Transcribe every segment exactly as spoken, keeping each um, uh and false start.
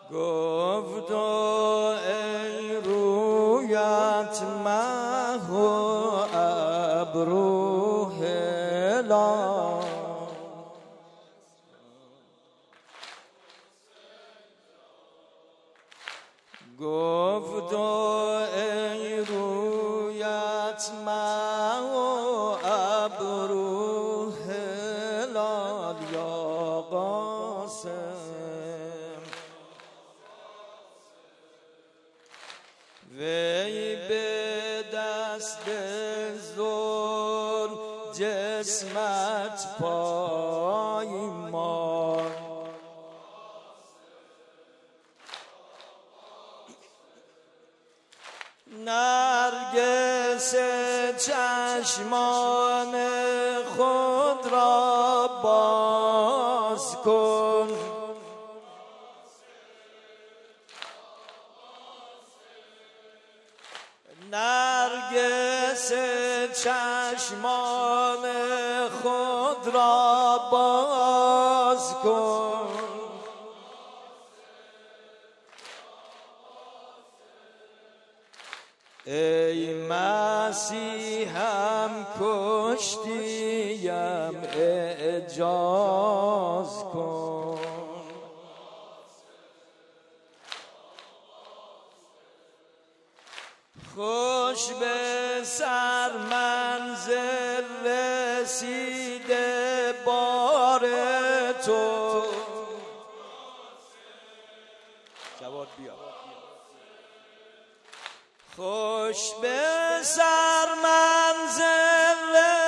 گفت ای رویت مه و ابرو هلال، گفت ای رویت مه و ابرو هلال یا قاسم، وی به دست زل جسمت پایمان، نرگس چشمان خود را باز کن، نرگس چشمان خود را باز کن، ای مسیحم کشتیم اعجاز کن، خوش به سر منزل رسیده بار تو، جواد بیا، خوش به سر منزل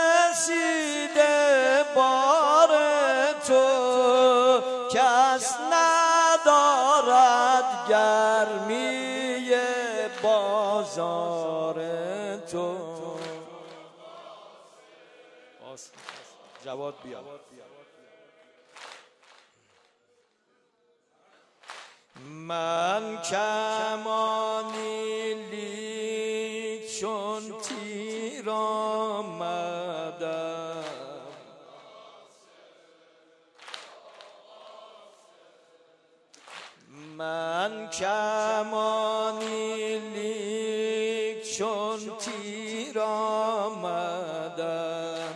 رسیده بار تو، کس ندارد گرمی بازار تو. جواد بیا. من کمانی لیک چون تیر آمدم، من کمانی لیک چون تیر آمدم،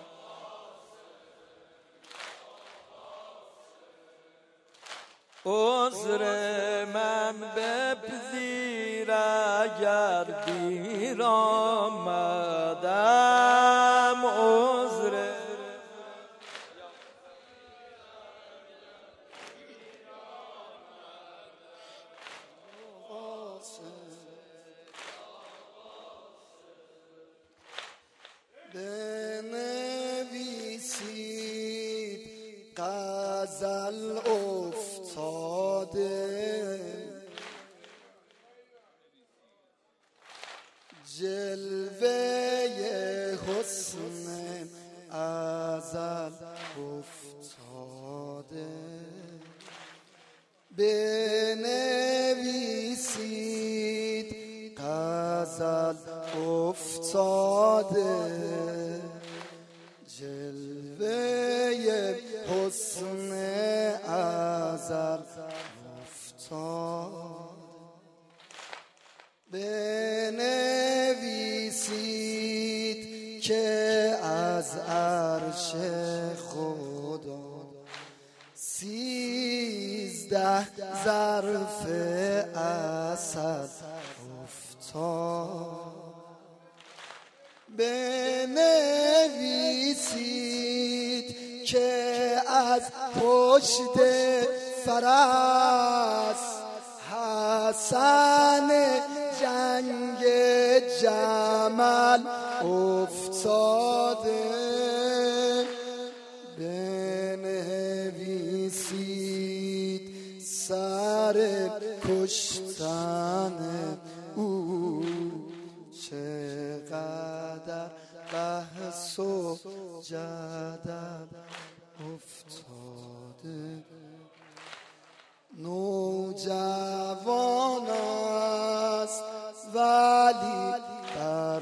عذر من بپذیر اگر دیر آمدم، عذر بنویسید غزل افتاده، جلوه حسن ازل افتاده، بنویسید غزل افتاده، جلوه حسن ازل افتاده، بنویسید که از عرش خدا سیزده ظرف عسل افتاد، بنویسید که از پشت فرس حسن جنگ جمل افتاده، بنویسید سر کشتن او چقدر بحث و جدل افتاده، نوجوان است ولی در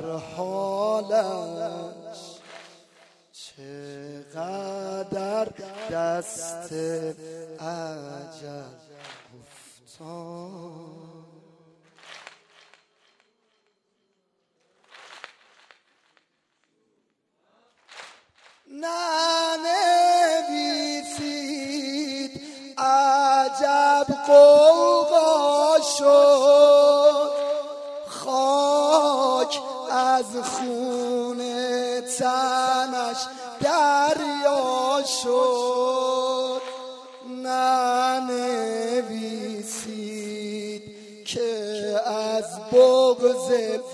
حالش چقدر دست اجل افتاد. ننویسید عجب غوغا شد، خاک از خون تنش دریا شد. ننویسید که از بغض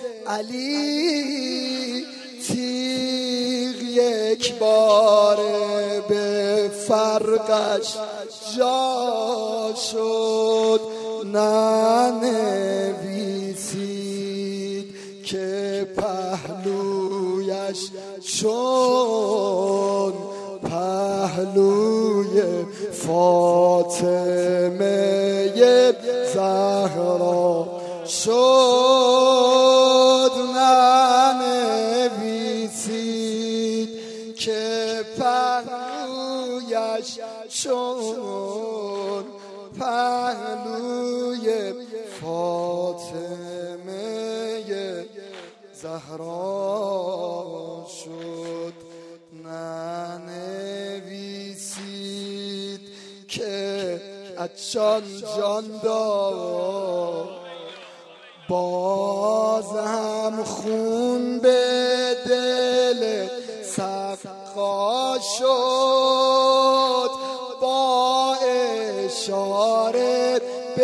علی تیغ یک بار به فرقش جا شد. ننویسید که پهلویش چون پهلوی فاطمه زهرا شد. ننویسید که پهلویش چون پهلوی فاطمه زهرا شد. ننویسید که اچان جان داد باز هم خون به دل سقا شد. با اشاره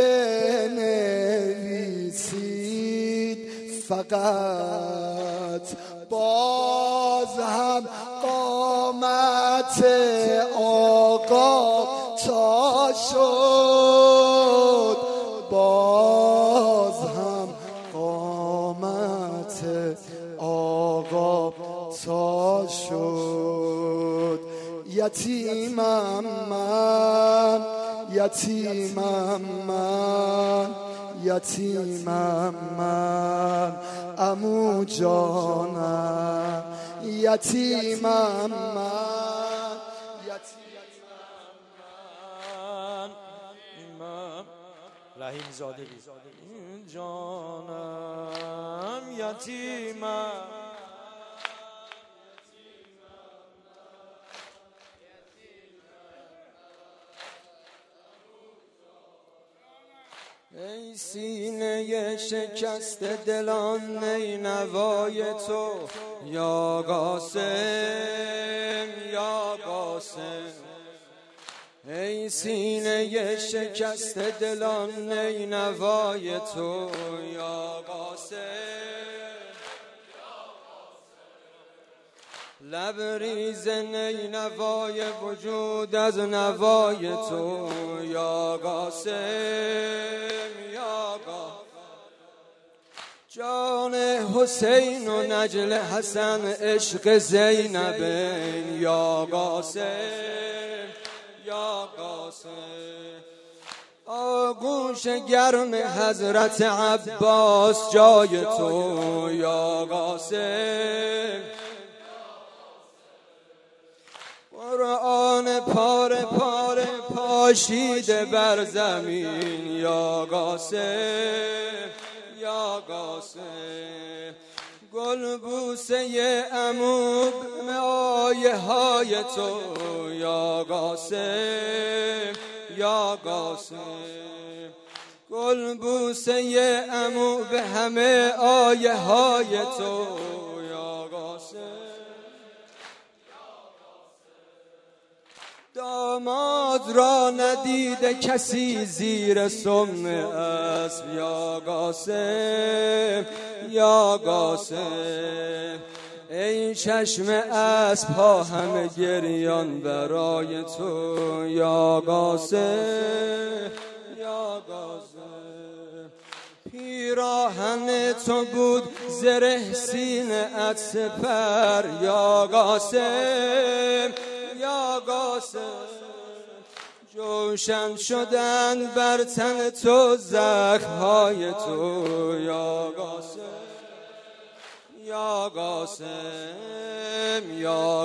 بنویسید فقط باز هم قامت آقا تا شد. باز هم قامت آقا تا شد. یتیمم من، یتیمم من، یتیمم من عمو جانم. یتیمم من، یتیمم من رحیم زاده جانم. یتیمم ای سینه شکست دلان نینوای تو یا قاسم یا قاسم. ای سینه شکست دلان نینوای تو یا قاسم. لبریز نینوای وجود از نوای تو یا قاسم یا قاسم. جان حسین و نجل حسن عشق زینب یا قاسم یا قاسم. آغوش گرم حضرت عباس جای تو یا قاسم. قرآن پاره پاره پاشیده بر زمین یا قاسم یا قاسم. گل بوسه عمو به آیه های تو یا قاسم یا قاسم. گل بوسه عمو به همه آیه های تو یا قاسم. داماد را ندیده کسی زیر سم اسب یا قاسم یا قاسم. ای چشم اسب ها همه گریان برای تو یا قاسم یا قاسم. پیراهن تو بود زره سینه ات سپر یا قاسم یا قاسم. جوشن شدن بر تن تو زخم‌های تو یا قاسم یا قاسم یا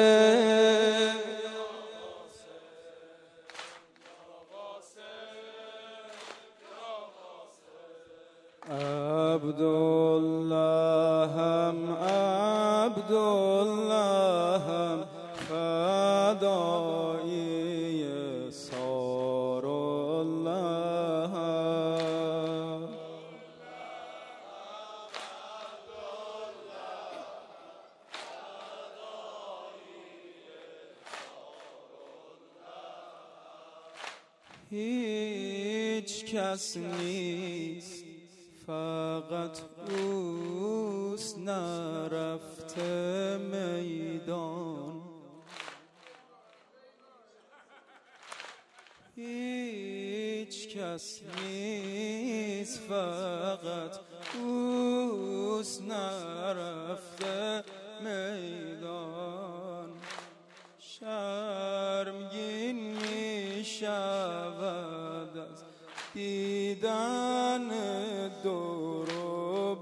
قاسم. عبداللهم عبداللهم فدایی سارالله. هیچ کس نیست فقط اوست نرفته میدان. هیچ کس نیست فقط اوست نرفته میدان. شرمگین می شود از دیدن دور و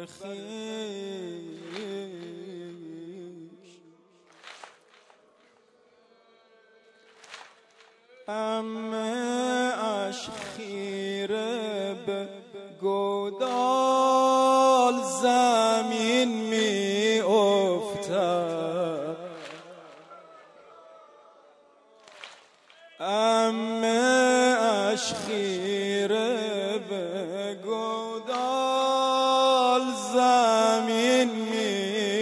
برخیش. همه اش خیره به گودال زمین می افتد. همه اش خیره به گودال زمین می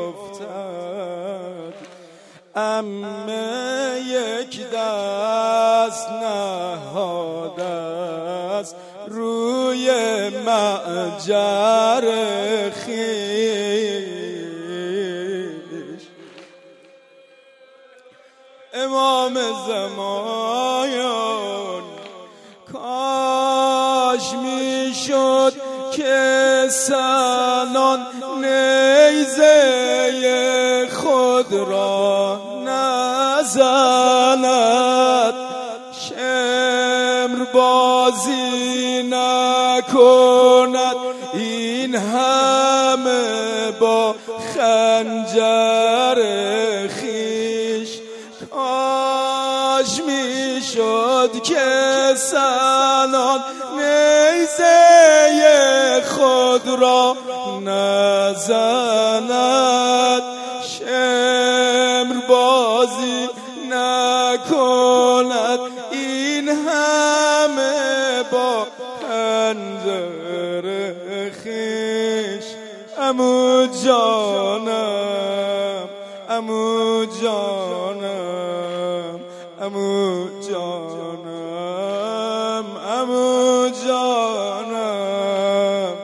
افتد. همه یک دست نهاده است روی معجر خویش. امام زمان کاش میشد که سنان نیزه خود را نزند، شمر بازی نکند این همه با خنجر خویش. کاش میشد که سنان نیزه خود را نزند، شمر بازی نکند این همه با خنجر خویش. عمو جانم عمو جانم عمو جانم عمو جانم.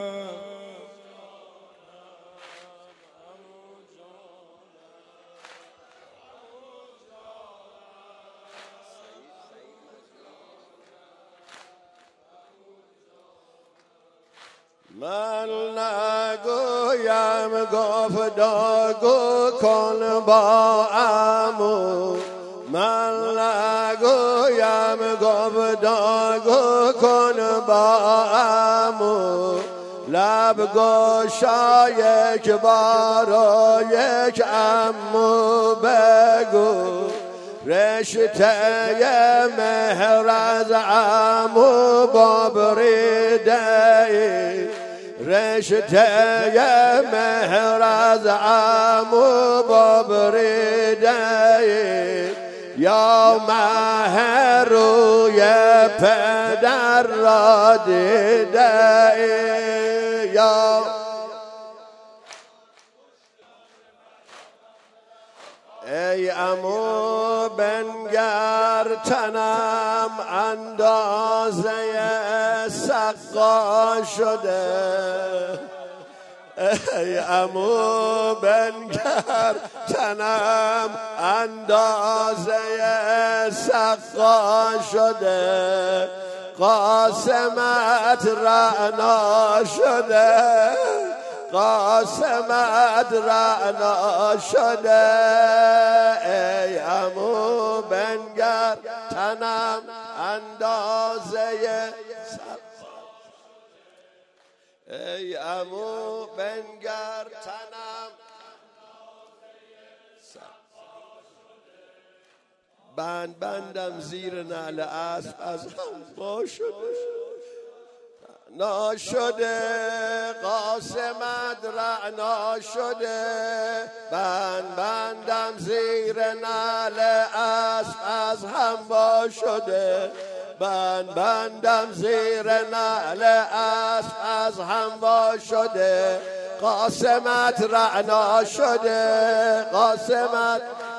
من نگویم گفتگو کن با عمو. من نگویم گفتگو کن با عمو. لب گشا یک بار و یک عمو بگو. رشته مهر از عمو با بریده ای، رشته مهر از عمو با بریده ای. یا مهر روی پدر را دیده ای. یا ای عمو بنگر تنم اندازه سقا شده. ای عمو بنگر تنم اندازه سقا شده. قاسمت رعنا شده، قاسمت رعنا شده. ای عمو بنگر تنم اندازه ای عمو بنگر تنم بند بندم زیر نعل اسب از هم وا شده. ناشده قاسمت رعنا شده بند بندم زیر نعل اسب از هم وا شده بند بندم زیر نعل اسب از هم وا شده قاسمت رعنا شده قاسمت